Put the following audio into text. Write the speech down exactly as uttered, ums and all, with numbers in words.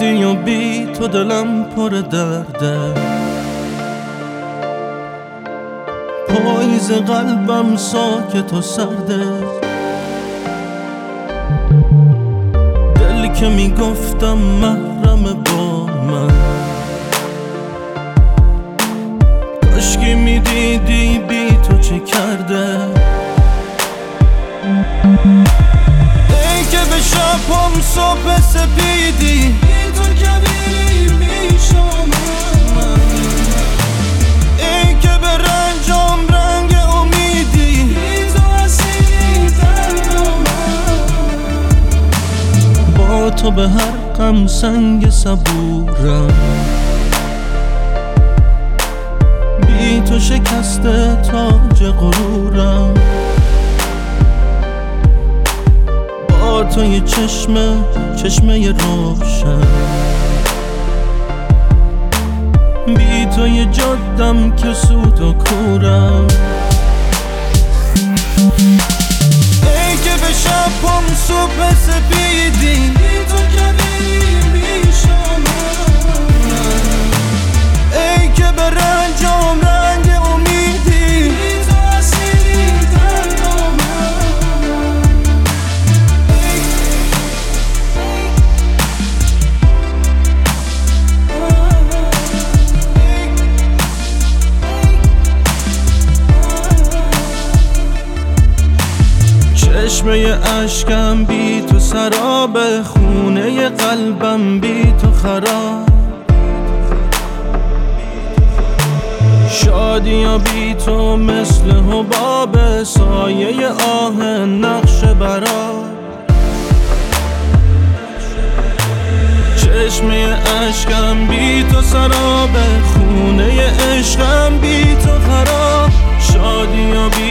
رفتی و بی تو دلم پر درده، پاییز قلبم ساکت و سرده. دلی که میگفتم محرم با من، کاشکی میدیدی بی تو چه کرده. ای که به شبم صبح سپیدی بی تو کبیری میشامم، ای که به رنجام رنگ امیدی بی تو حسینی دردم. با تو به هر غم سنگ صبورم، بی تو شکسته تاج غرورم. با تو یه چشمه چشمه روشن، بی تو یه جادم که سود و کورم. ای که به شبم صبح سپیدی بی تو کبیری میشامم، ای که به رنجام رنگ امیدی بی تو حسینی دردم. چشمه اشکم بی تو سراب، خونه قلبم بی تو خراب. شادی یا بی تو مثل حباب، سایه آه نقش برا. چشمه اشکم بی تو سراب، خونه عشقم بی تو خراب. شادی یا بی